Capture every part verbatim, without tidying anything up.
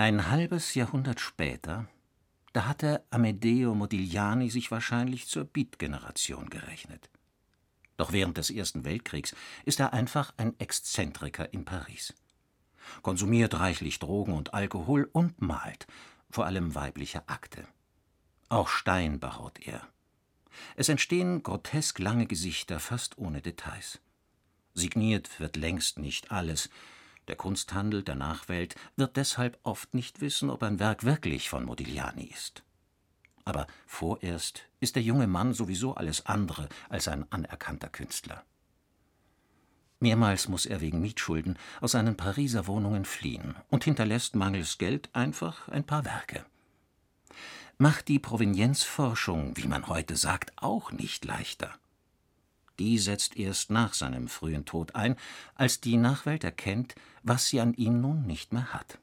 Ein halbes Jahrhundert später, da hatte Amedeo Modigliani sich wahrscheinlich zur Beat-Generation gerechnet. Doch während des Ersten Weltkriegs ist er einfach ein Exzentriker in Paris. Konsumiert reichlich Drogen und Alkohol und malt, vor allem weibliche Akte. Auch Stein behaut er. Es entstehen grotesk lange Gesichter, fast ohne Details. Signiert wird längst nicht alles. Der Kunsthandel der Nachwelt wird deshalb oft nicht wissen, ob ein Werk wirklich von Modigliani ist. Aber vorerst ist der junge Mann sowieso alles andere als ein anerkannter Künstler. Mehrmals muss er wegen Mietschulden aus seinen Pariser Wohnungen fliehen und hinterlässt mangels Geld einfach ein paar Werke. Macht die Provenienzforschung, wie man heute sagt, auch nicht leichter. Die setzt erst nach seinem frühen Tod ein, als die Nachwelt erkennt, was sie an ihm nun nicht mehr hat.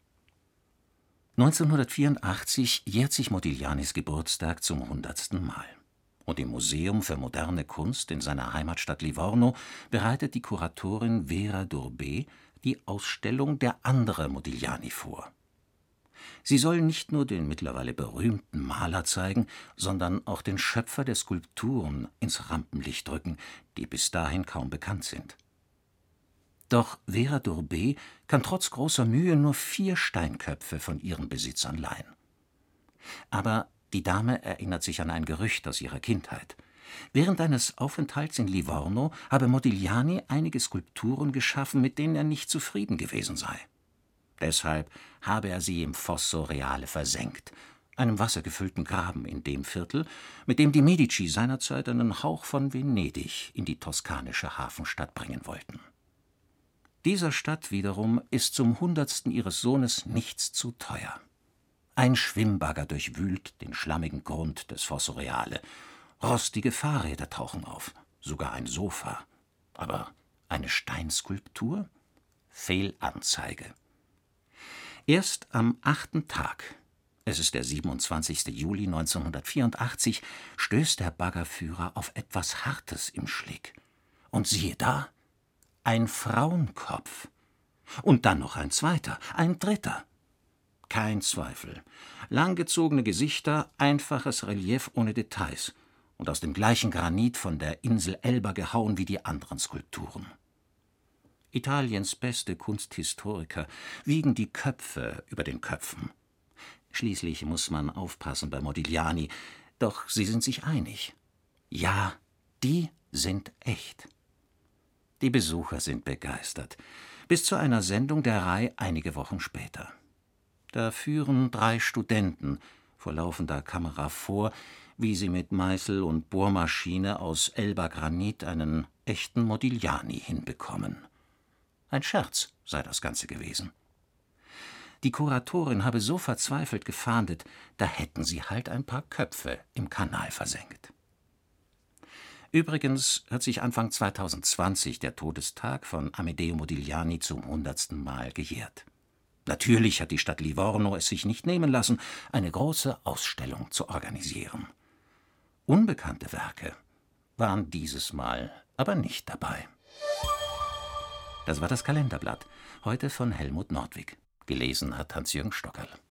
neunzehnhundertvierundachtzig jährt sich Modiglianis Geburtstag zum hundertsten Mal. Und im Museum für moderne Kunst in seiner Heimatstadt Livorno bereitet die Kuratorin Vera Durbé die Ausstellung Der andere Modigliani vor. Sie soll nicht nur den mittlerweile berühmten Maler zeigen, sondern auch den Schöpfer der Skulpturen ins Rampenlicht rücken, die bis dahin kaum bekannt sind. Doch Vera Durbé kann trotz großer Mühe nur vier Steinköpfe von ihren Besitzern leihen. Aber die Dame erinnert sich an ein Gerücht aus ihrer Kindheit. Während eines Aufenthalts in Livorno habe Modigliani einige Skulpturen geschaffen, mit denen er nicht zufrieden gewesen sei. Deshalb habe er sie im Fosso Reale versenkt, einem wassergefüllten Graben in dem Viertel, mit dem die Medici seinerzeit einen Hauch von Venedig in die toskanische Hafenstadt bringen wollten. Dieser Stadt wiederum ist zum Hundertsten ihres Sohnes nichts zu teuer. Ein Schwimmbagger durchwühlt den schlammigen Grund des Fosso Reale. Rostige Fahrräder tauchen auf, sogar ein Sofa. Aber eine Steinskulptur? Fehlanzeige. Erst am achten Tag, es ist der siebenundzwanzigste Juli neunzehnhundertvierundachtzig, stößt der Baggerführer auf etwas Hartes im Schlick. Und siehe da, ein Frauenkopf. Und dann noch ein zweiter, ein dritter. Kein Zweifel. Langgezogene Gesichter, einfaches Relief ohne Details und aus dem gleichen Granit von der Insel Elba gehauen wie die anderen Skulpturen. Italiens beste Kunsthistoriker wiegen die Köpfe über den Köpfen. Schließlich muss man aufpassen bei Modigliani, doch sie sind sich einig. Ja, die sind echt. Die Besucher sind begeistert, bis zu einer Sendung der Rai einige Wochen später. Da führen drei Studenten vor laufender Kamera vor, wie sie mit Meißel und Bohrmaschine aus Elba-Granit einen echten Modigliani hinbekommen. Ein Scherz sei das Ganze gewesen. Die Kuratorin habe so verzweifelt gefahndet, da hätten sie halt ein paar Köpfe im Kanal versenkt. Übrigens hat sich Anfang zweitausendzwanzig der Todestag von Amedeo Modigliani zum hundertsten Mal gejährt. Natürlich hat die Stadt Livorno es sich nicht nehmen lassen, eine große Ausstellung zu organisieren. Unbekannte Werke waren dieses Mal aber nicht dabei. Das war das Kalenderblatt, heute von Helmut Nordwig. Gelesen hat Hans-Jürgen Stockerl.